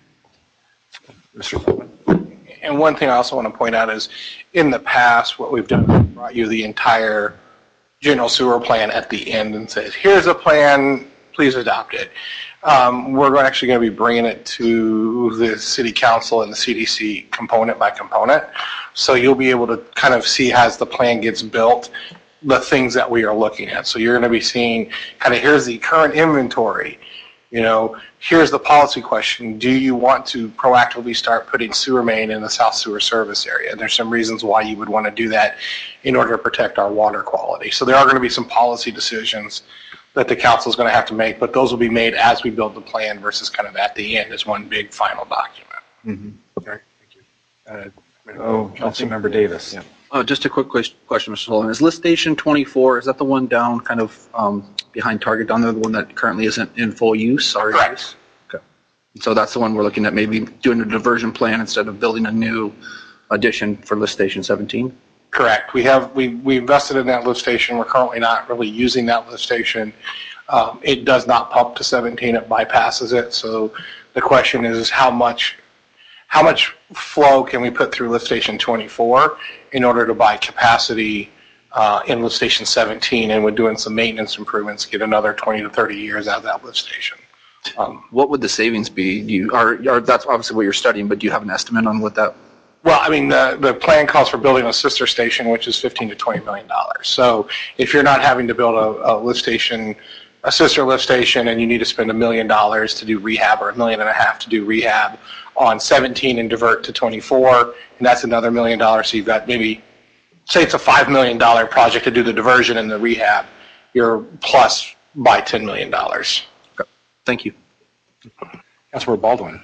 And one thing I also want to point out is, in the past, what we've done is brought you the entire general sewer plan at the end and says, here's a plan, please adopt it. We're actually going to be bringing it to the city council and the CDC component by component. So you'll be able to kind of see as the plan gets built, the things that we are looking at. So you're going to be seeing kind of, here's the current inventory. Here's the policy question. Do you want to proactively start putting sewer main in the South Sewer Service area? And there's some reasons why you would want to do that in order to protect our water quality. So there are going to be some policy decisions that the council is going to have to make, but those will be made as we build the plan versus kind of at the end as one big final document. Mm-hmm. Okay, thank you. Councilmember Davis. Yeah. Just a quick question, Mr. Sullivan. Is lift station 24, is that the one down kind of behind Target down there, the one that currently isn't in full use? Correct. Okay. So that's the one we're looking at maybe doing a diversion plan instead of building a new addition for lift station 17? Correct. We invested in that lift station. We're currently not really using that lift station. It does not pump to 17. It bypasses it. So the question is how much flow can we put through lift station 24 in order to buy capacity in lift station 17, and we're doing some maintenance improvements, get another 20 to 30 years out of that lift station. What would the savings be? That's obviously what you're studying, but do you have an estimate on what that? Well, I mean, the plan calls for building a sister station, which is $15 to $20 million. So if you're not having to build a lift station, a sister lift station, and you need to spend $1 million to do rehab or $1.5 million to do rehab on 17 and divert to 24, and that's another $1 million. So you've got maybe, say it's a $5 million project to do the diversion and the rehab, you're plus by $10 million. Okay. Thank you. Councilmember Baldwin.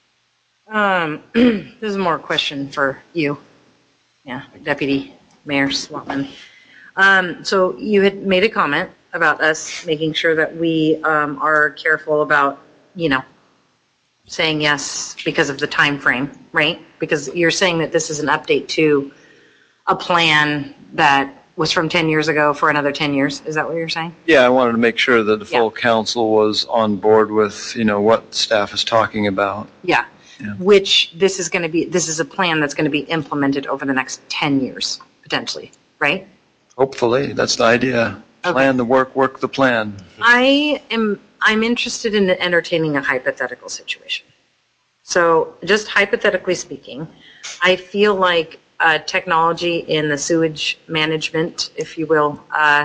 This is more a question for you. Yeah, Deputy Mayor Swatman. So you had made a comment about us making sure that we are careful about, saying yes because of the time frame, right? Because you're saying that this is an update to a plan that was from 10 years ago for another 10 years. Is that what you're saying? Yeah, I wanted to make sure that the full council was on board with, what staff is talking about. Yeah. Which this is a plan that's going to be implemented over the next 10 years, potentially, right? Hopefully, that's the idea. Plan the work the plan. I'm interested in entertaining a hypothetical situation. So just hypothetically speaking, I feel like technology in the sewage management, if you will,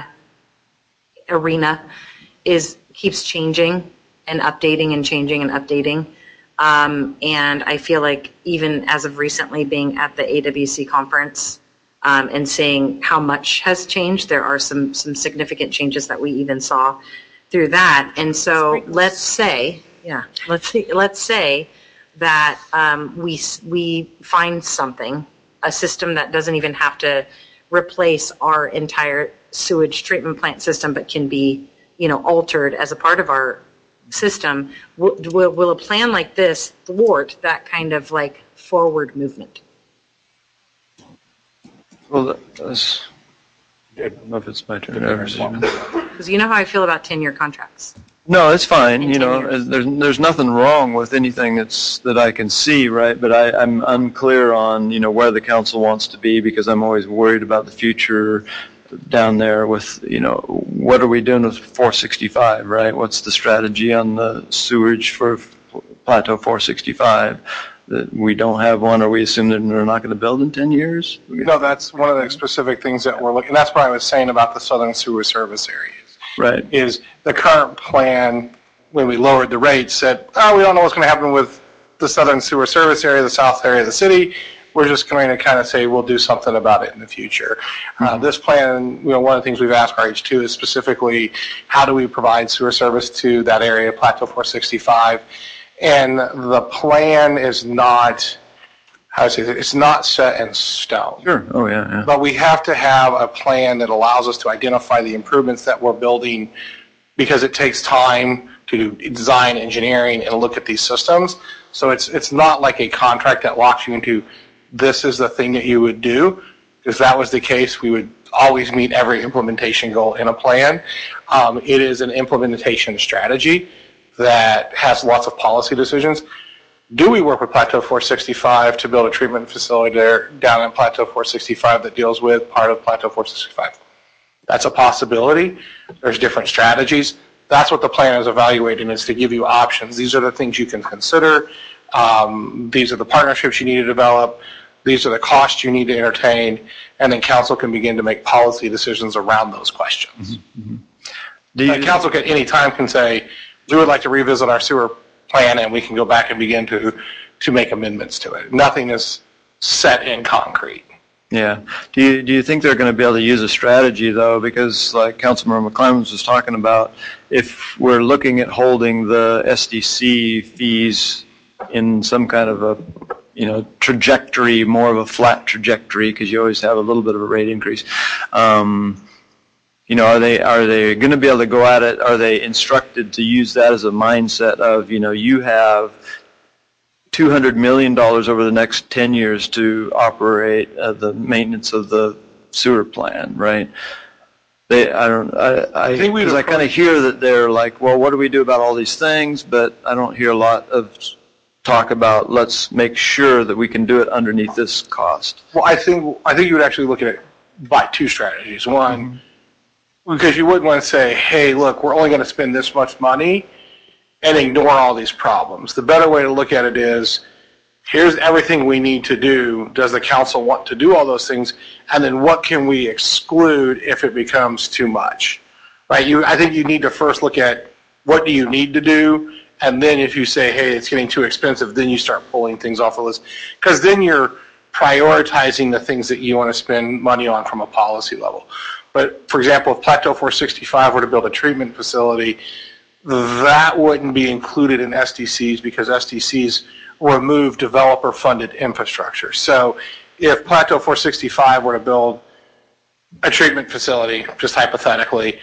arena keeps changing and updating and changing and updating. And I feel like even as of recently being at the AWC conference and seeing how much has changed, there are some significant changes that we even saw through that. And so let's say that we find something, a system that doesn't even have to replace our entire sewage treatment plant system, but can be, altered as a part of our system. Will a plan like this thwart that kind of like forward movement? Well, I don't know if it's my turn. Because you know how I feel about 10-year contracts. No, it's fine. There's nothing wrong with anything that I can see, right? But I'm unclear on, where the council wants to be, because I'm always worried about the future down there with, what are we doing with 465, right? What's the strategy on the sewage for Plateau 465? That we don't have one, or we assume that they're not going to build in 10 years? No, that's one of the specific things that we're looking. That's what I was saying about the Southern Sewer Service areas. Right. Is the current plan, when we lowered the rates, said, we don't know what's going to happen with the Southern Sewer Service area, the south area of the city. We're just going to kind of say we'll do something about it in the future. This plan, one of the things we've asked RH2 is specifically how do we provide sewer service to that area, Plateau 465, and the plan is not, it's not set in stone. Sure. Oh, yeah. But we have to have a plan that allows us to identify the improvements that we're building, because it takes time to do design, engineering, and look at these systems. So it's not like a contract that locks you into this is the thing that you would do. If that was the case, we would always meet every implementation goal in a plan. It is an implementation strategy that has lots of policy decisions. Do we work with Plateau 465 to build a treatment facility there down in Plateau 465 that deals with part of Plateau 465? That's a possibility. There's different strategies. That's what the plan is evaluating, is to give you options. These are the things you can consider. These are the partnerships you need to develop. These are the costs you need to entertain. And then council can begin to make policy decisions around those questions. The council at any time can say, we would like to revisit our sewer plan, and we can go back and begin to make amendments to it. Nothing is set in concrete. Yeah. Do you think they're going to be able to use a strategy, though? Because like Councilmember McClymons was talking about, if we're looking at holding the SDC fees in some kind of a trajectory, more of a flat trajectory, because you always have a little bit of a rate increase. Are they going to be able to go at it? Are they instructed to use that as a mindset of, you have $200 million over the next 10 years to operate the maintenance of the sewer plan, right? I kind of hear that they're like, well, what do we do about all these things? But I don't hear a lot of talk about let's make sure that we can do it underneath this cost. Well, I think you would actually look at it by two strategies. One, because you wouldn't want to say, hey, look, we're only going to spend this much money and ignore all these problems. The better way to look at it is, here's everything we need to do. Does the council want to do all those things? And then what can we exclude if it becomes too much? Right? I think you need to first look at what do you need to do, and then if you say, hey, it's getting too expensive, then you start pulling things off the list. Because then you're prioritizing the things that you want to spend money on from a policy level. But, for example, if Plateau 465 were to build a treatment facility, that wouldn't be included in SDCs because SDCs remove developer-funded infrastructure. So if Plateau 465 were to build a treatment facility, just hypothetically,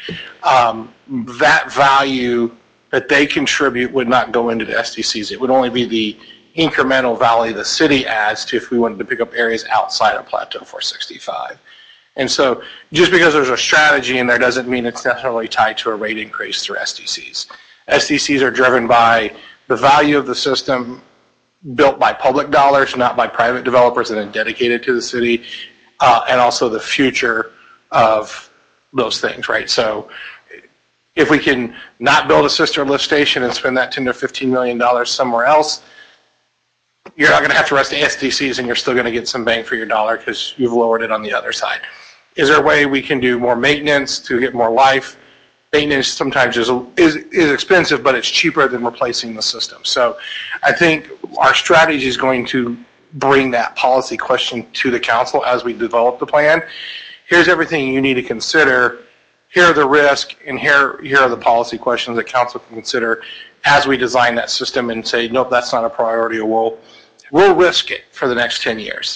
that value that they contribute would not go into the SDCs. It would only be the incremental value the city adds to if we wanted to pick up areas outside of Plateau 465. And so just because there's a strategy in there doesn't mean it's necessarily tied to a rate increase through SDCs. SDCs are driven by the value of the system built by public dollars, not by private developers and then dedicated to the city, and also the future of those things, right? So if we can not build a sister lift station and spend that $10 to $15 million somewhere else, you're not going to have to rest the SDCs and you're still going to get some bang for your dollar because you've lowered it on the other side. Is there a way we can do more maintenance to get more life? Maintenance sometimes is expensive, but it's cheaper than replacing the system. So I think our strategy is going to bring that policy question to the council as we develop the plan. Here's everything you need to consider. Here are the risks, and here are the policy questions that council can consider as we design that system and say, nope, that's not a priority, or we'll risk it for the next 10 years.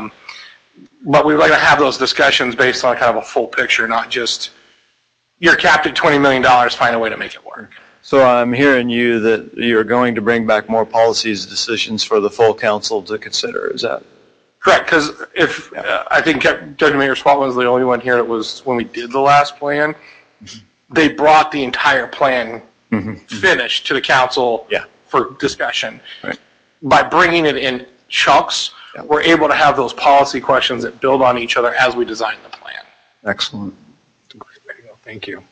But we'd like to have those discussions based on kind of a full picture, not just you're capped at $20 million, find a way to make it work. So I'm hearing you that you're going to bring back more policies decisions for the full council to consider. Is that correct? Because if I think Judge Mayor Swat was the only one here that was when we did the last plan, they brought the entire plan finished to the council for discussion. Right. By bringing it in chunks, we're able to have those policy questions that build on each other as we design the plan. Excellent. Thank you.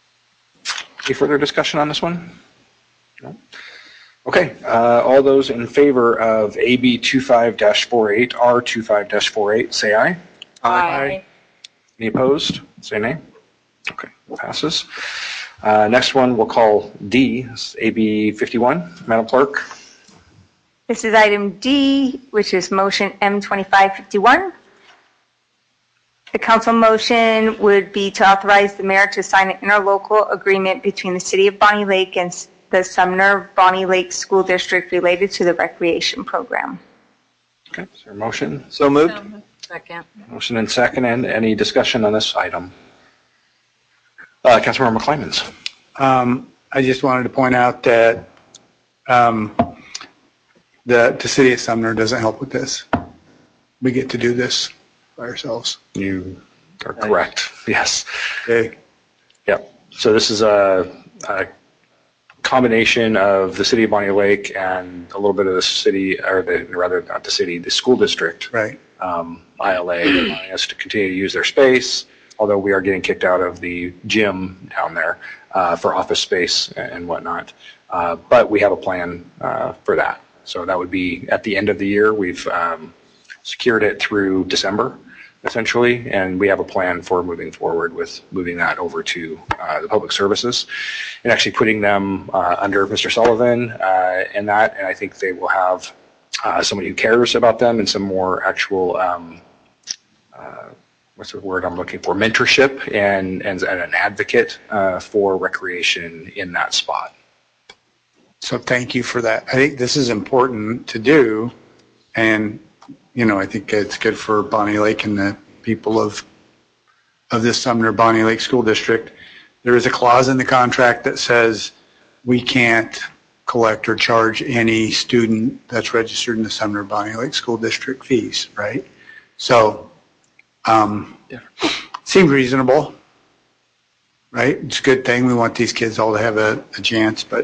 Any further discussion on this one? No? Okay. All those in favor of AB 25-48, R25-48, say aye. Aye. Any opposed? Say nay. Okay, passes. Next one we'll call D, AB 51. Madam Clerk. This is item D, which is motion M2551. The council motion would be to authorize the mayor to sign an interlocal agreement between the city of Bonnie Lake and the Sumner Bonnie Lake School District related to the recreation program. Okay, is there a motion? So moved. Second. Motion and second, and any discussion on this item? Councilmember McClymons. I just wanted to point out that the city of Sumner doesn't help with this. We get to do this by ourselves. You are correct. Yes. Okay. Yep. So this is a combination of the city of Bonnie Lake and a little bit of the city, or rather not the city, the school district. Right. ILA allowing us to continue to use their space, although we are getting kicked out of the gym down there for office space and whatnot. But we have a plan for that. So that would be at the end of the year. We've secured it through December, essentially, and we have a plan for moving forward with moving that over to the public services and actually putting them under Mr. Sullivan and that, and I think they will have somebody who cares about them and some more actual, what's the word I'm looking for, mentorship and an advocate for recreation in that spot. So thank you for that. I think this is important to do, and I think it's good for Bonnie Lake and the people of this Sumner Bonnie Lake School District. There is a clause in the contract that says we can't collect or charge any student that's registered in the Sumner Bonnie Lake School District fees, right? So, seemed reasonable, right? It's a good thing. We want these kids all to have a chance, but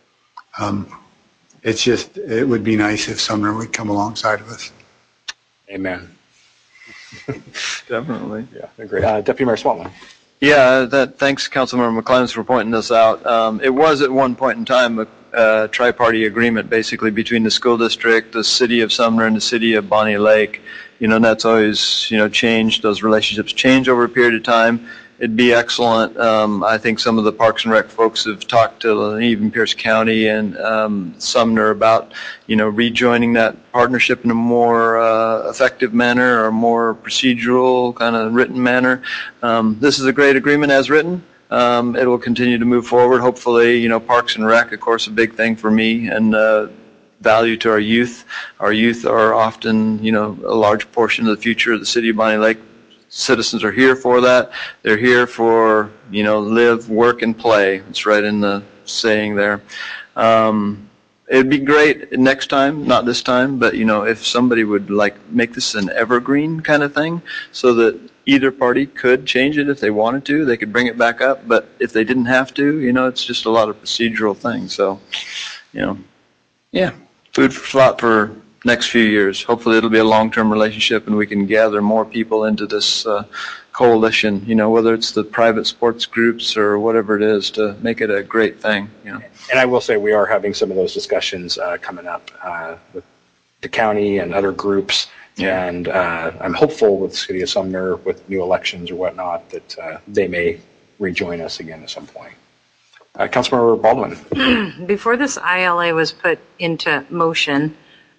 it's just, it would be nice if Sumner would come alongside of us. Amen. Definitely. Yeah, agree. Deputy Mayor Swatman. Yeah, thanks, Councilmember McClymons, for pointing this out. It was at one point in time a tri-party agreement basically between the school district, the city of Sumner, and the city of Bonnie Lake. And that's always, changed. Those relationships change over a period of time. It'd be excellent. I think some of the Parks and Rec folks have talked to even Pierce County and Sumner about, rejoining that partnership in a more effective manner or more procedural kind of written manner. This is a great agreement as written. It will continue to move forward. Hopefully, Parks and Rec, of course, a big thing for me, and value to our youth. Our youth are often, a large portion of the future of the city of Bonnie Lake. Citizens are here for that. They're here for, live, work, and play. It's right in the saying there. It'd be great next time, not this time, but, if somebody would make this an evergreen kind of thing so that either party could change it if they wanted to. They could bring it back up, but if they didn't have to, it's just a lot of procedural things. So, yeah, food for thought for next few years. Hopefully it'll be a long-term relationship and we can gather more people into this coalition, whether it's the private sports groups or whatever it is, to make it a great thing. And I will say we are having some of those discussions coming up with the county and other groups. Yeah. And I'm hopeful with the city of Sumner with new elections or whatnot that they may rejoin us again at some point. Councilmember Baldwin. Before this ILA was put into motion,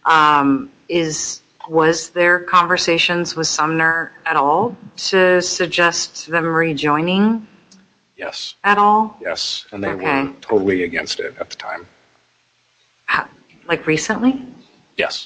was there conversations with Sumner at all to suggest them rejoining? Yes. At all? Yes, and they were totally against it at the time. Like recently? Yes.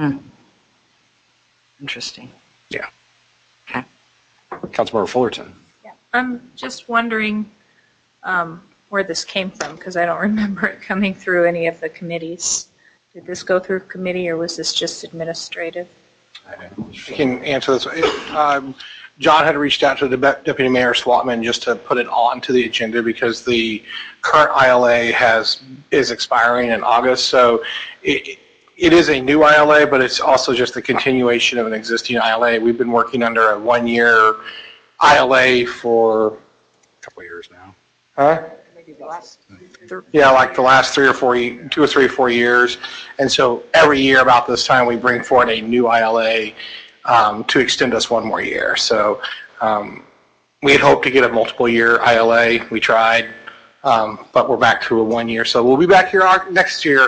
Interesting. Yeah. Okay. Councilmember Fullerton. Yeah. I'm just wondering where this came from, because I don't remember it coming through any of the committees. Did this go through committee, or was this just administrative? I can answer this. John had reached out to the Deputy Mayor Swatman just to put it onto the agenda because the current ILA is expiring in August. So it is a new ILA, but it's also just a continuation of an existing ILA. We've been working under a one-year ILA for a couple of years now. Huh? Yeah, like the last 2 or 3 or 4 years. And so every year about this time we bring forward a new ILA to extend us one more year. So we had hoped to get a multiple year ILA. We tried, but we're back to a 1 year. So we'll be back here next year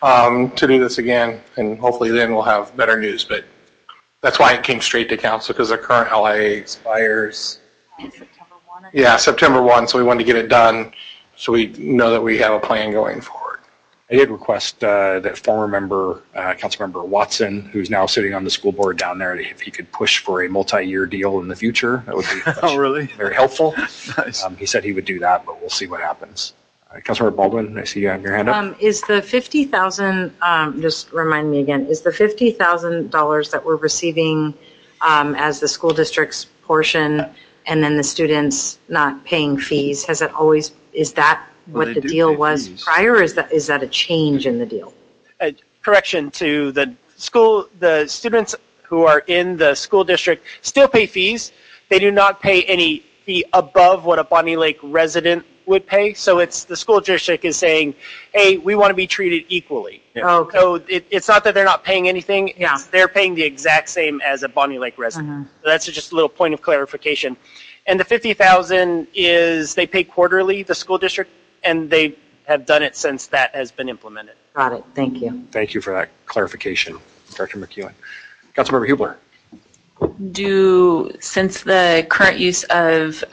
to do this again, and hopefully then we'll have better news. But that's why it came straight to council, because the current LIA expires. Yeah, September 1, so we wanted to get it done so we know that we have a plan going forward. I did request that former member, Councilmember Watson, who's now sitting on the school board down there, if he could push for a multi-year deal in the future. That would be very helpful. Nice. He said he would do that, but we'll see what happens. Councilmember Baldwin, I see you have your hand up. Is the 50,000, just remind me again, is the $50,000 that we're receiving as the school district's portion and then the students not paying fees, has that always, is that what the deal was prior, or is that a change in the deal? Correction to the school, the students who are in the school district still pay fees. They do not pay any fee above what a Bonnie Lake resident would pay. So it's the school district is saying, hey, we want to be treated equally. Yeah. Okay. So it's not that they're not paying anything. Yeah. They're paying the exact same as a Bonnie Lake resident. So that's just a little point of clarification. And the 50,000 is they pay quarterly, the school district, and they have done it since that has been implemented. Got it. Thank you. Thank you for that clarification, Director McEwen. Councilmember Hubler. Since the current use of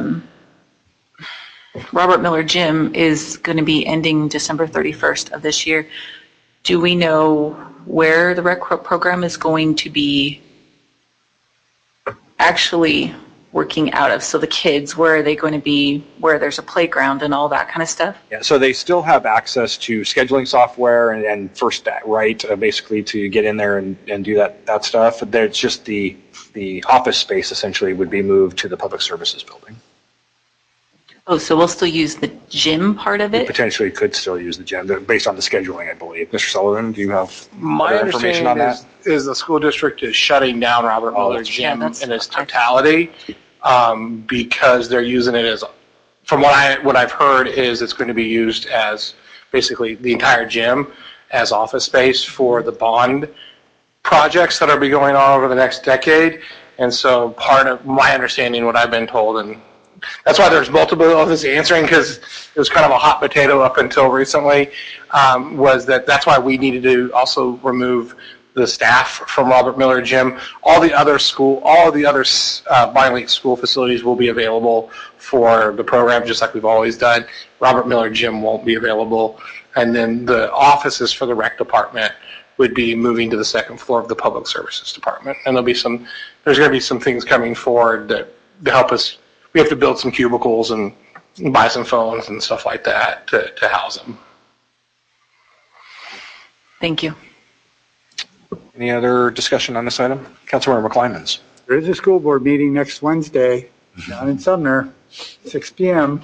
Robert Miller Gym is going to be ending December 31st of this year, do we know where the rec program is going to be actually working out of? So the kids, where are they going to be, where there's a playground and all that kind of stuff? Yeah, so they still have access to scheduling software and First Right, basically to get in there and do that stuff. There's just the office space essentially would be moved to the public services building. Oh, so we'll still use the gym part of We it? potentially could still use the gym based on the scheduling, I believe. Mr. Sullivan, do you have My other information on understanding that? is the school district is shutting down Robert Miller Gym in its totality because they're using it as, from what I've heard, is it's going to be used as basically the entire gym as office space for the bond projects that are be going on over the next decade. And so part of my understanding, what I've been told, and that's why there's multiple of us answering, because it was kind of a hot potato up until recently, was that's why we needed to also remove the staff from Robert Miller Gym. All the other Bonnie Lake school facilities will be available for the program, just like we've always done. Robert Miller Gym won't be available. And then the offices for the rec department would be moving to the second floor of the public services department. And there's going to be some things coming forward that to help us. We have to build some cubicles and buy some phones and stuff like that to house them. Thank you. Any other discussion on this item? Councilmember McClymans. There is a school board meeting next Wednesday down in Sumner, 6 p.m.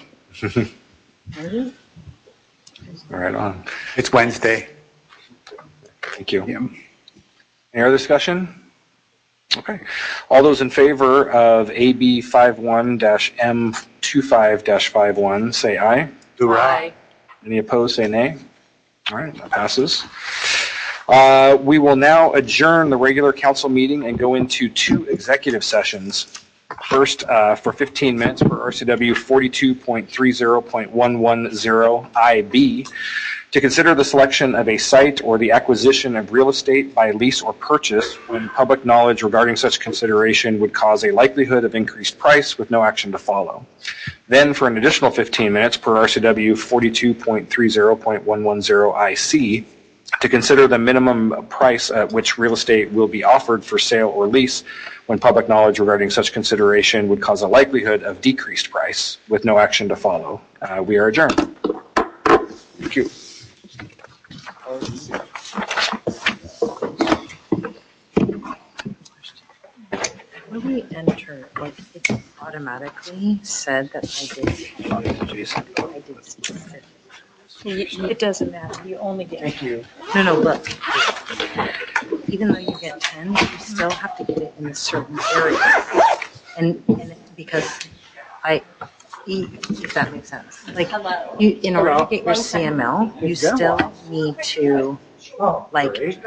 Right on. It's Wednesday. Thank you. Yeah. Any other discussion? Okay. All those in favor of AB 51-M25-51, say aye. Aye. Any opposed, say nay. All right, that passes. We will now adjourn the regular council meeting and go into 2 executive sessions. First, for 15 minutes for RCW 42.30.110 IB, to consider the selection of a site or the acquisition of real estate by lease or purchase when public knowledge regarding such consideration would cause a likelihood of increased price with no action to follow. Then for an additional 15 minutes per RCW 42.30.110 IC, to consider the minimum price at which real estate will be offered for sale or lease when public knowledge regarding such consideration would cause a likelihood of decreased price with no action to follow. We are adjourned. Thank you. When we enter, like, it automatically said that I did specific. It doesn't matter. You only get. Thank you. No, look. Even though you get 10, you still have to get it in a certain area. And because if that makes sense. Like, in order to get your CML, you still need to, like,